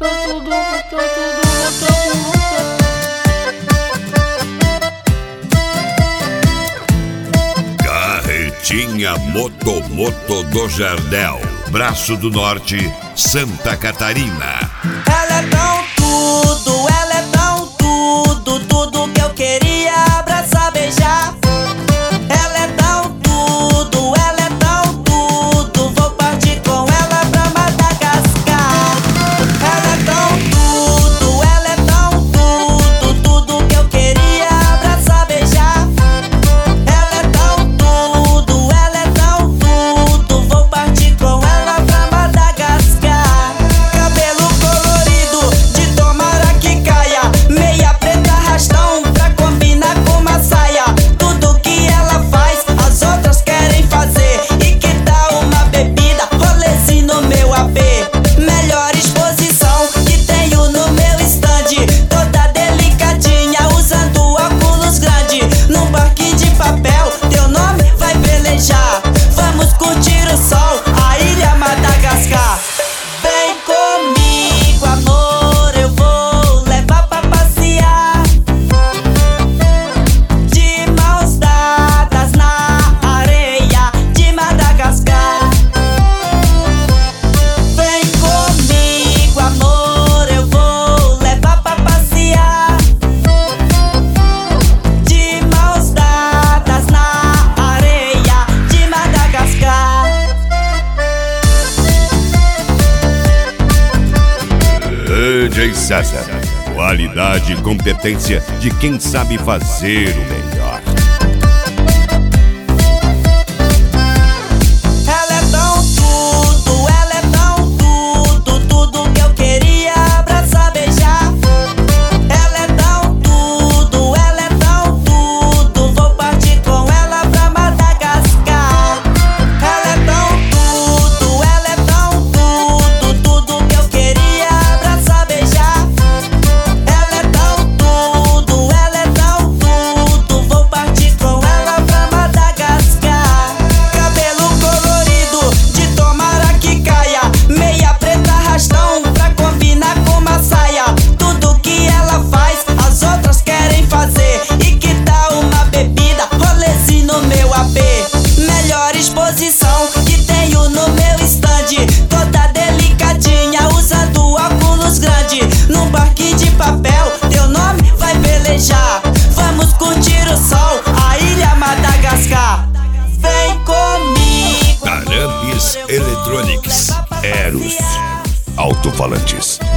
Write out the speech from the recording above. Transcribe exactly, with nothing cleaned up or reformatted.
tudo, botou tudo, botou tudo. Carretinha Motomoto do Jardel, Braço do Norte, Santa Catarina. Ela é tão tudo, ela é tão tudo, tudo que eu queria abraçar, beijar. Ela é tão tudo, ela é tão tudo, vou partir com ela pra Madagascar. Ela é tão tudo, ela é tão tudo, tudo que eu queria abraçar, beijar. Ela é tão tudo, ela é tão tudo, vou partir com ela pra Madagascar. Cabelo colorido, de tomara que caia, meia preta arrastão pra combinar com uma saia. Tudo que ela faz, as outras querem fazer. E que tal uma bebida, rolezinho no meu A P? Melhor exposição que tenho no meu stand, toda delicadinha, usando óculos grande. Num barquinho de papel, teu nome vai velejar. Vamos curtir o sol, a ilha Madagascar. Vem comigo, amor, eu vou levar pra passear, de mãos dadas na areia de Madagascar. Vem comigo, amor, eu vou levar pra passear, de mãos dadas na areia de Madagascar. D J César, qualidade e competência de quem sabe fazer o melhor. Ela é tão tudo, ela é tão tudo, tudo que eu queria abraçar, beijar. Ela é tão tudo, ela é tão tudo, vou partir com ela pra Madagascar. Ela é tão tudo, ela é tão tudo, tudo que eu queria abraçar, beijar. Ela é tão tudo, ela é tão tudo, vou partir com ela pra Madagascar. Cabelo colorido, de tomara que caia, meia preta arrastão pra combinar com uma saia. Tudo que ela faz, as outras querem fazer. E que tal uma bebida, rolezinho no meu A P? Melhor exposição que tenho no meu stand, toda delicadinha, usando óculos grande. Num barquinho de papel, teu nome vai velejar. Vamos curtir o sol, a ilha Madagascar. Vem comigo, Arambis Electronics, Eros, alto-falantes,